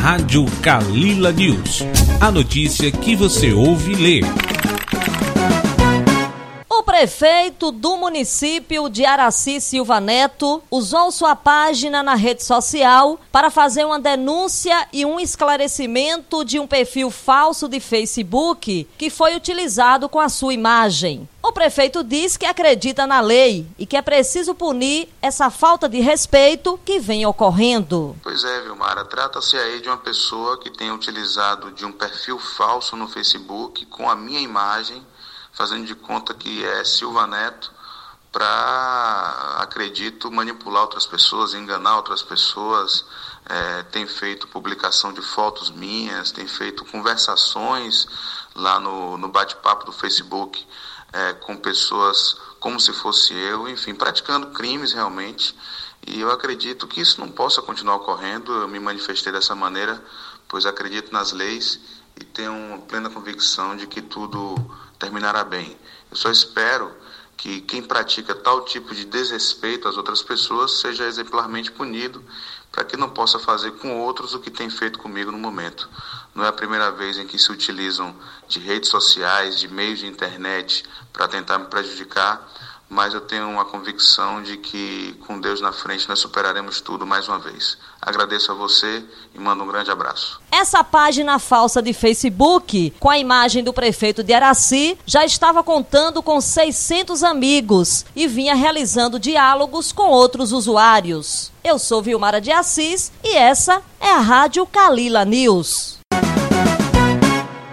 Rádio Kalila News. A notícia que você ouve e lê. O prefeito do município de Araci, Silva Neto, usou sua página na rede social para fazer uma denúncia e um esclarecimento de um perfil falso de Facebook que foi utilizado com a sua imagem. O prefeito diz que acredita na lei e que é preciso punir essa falta de respeito que vem ocorrendo. Pois é, Vilmara, trata-se aí de uma pessoa que tem utilizado de um perfil falso no Facebook com a minha imagem, fazendo de conta que é Silva Neto, para, acredito, manipular outras pessoas, enganar outras pessoas. Tem feito publicação de fotos minhas, tem feito conversações lá no bate-papo do Facebook com pessoas como se fosse eu, enfim, praticando crimes realmente. E eu acredito que isso não possa continuar ocorrendo. Eu me manifestei dessa maneira, pois acredito nas leis e tenho uma plena convicção de que tudo terminará bem. Eu só espero que quem pratica tal tipo de desrespeito às outras pessoas seja exemplarmente punido, para que não possa fazer com outros o que tem feito comigo no momento. Não é a primeira vez em que se utilizam de redes sociais, de meios de internet para tentar me prejudicar, mas eu tenho uma convicção de que com Deus na frente nós superaremos tudo mais uma vez. Agradeço a você e mando um grande abraço. Essa página falsa de Facebook, com a imagem do prefeito de Araci, já estava contando com 600 amigos e vinha realizando diálogos com outros usuários. Eu sou Vilmara de Assis e essa é a Rádio Kalila News.